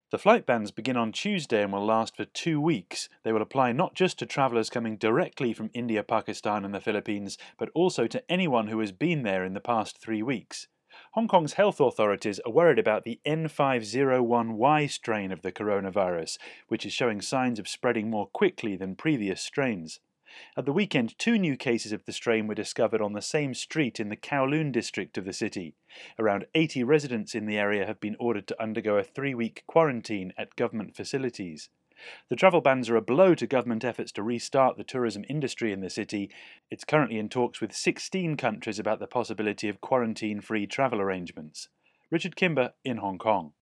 The flight bans begin on Tuesday and will last for 2 weeks. They will apply not just to travellers coming directly from India, Pakistan and the Philippines, but also to anyone who has been there in the past 3 weeks. Hong Kong's health authorities are worried about the N501Y strain of the coronavirus, which is showing signs of spreading more quickly than previous strains. At the weekend, 2 new cases of the strain were discovered on the same street in the Kowloon district of the city. Around 80 residents in the area have been ordered to undergo a 3-week quarantine at government facilities. The travel bans are a blow to government efforts to restart the tourism industry in the city. It's currently in talks with 16 countries about the possibility of quarantine-free travel arrangements. Richard Kimber in Hong Kong.